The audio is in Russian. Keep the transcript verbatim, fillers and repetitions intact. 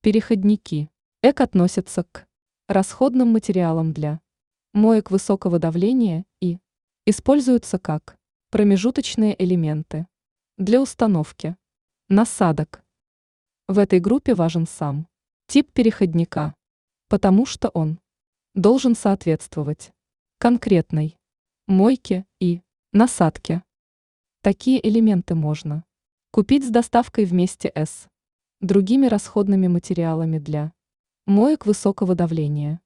Переходники. Эк относятся к расходным материалам для моек высокого давления и используются как промежуточные элементы для установки насадок. В этой группе важен сам тип переходника, потому что он должен соответствовать конкретной мойке и насадке. Такие элементы можно купить с доставкой вместе с другими расходными материалами для моек высокого давления.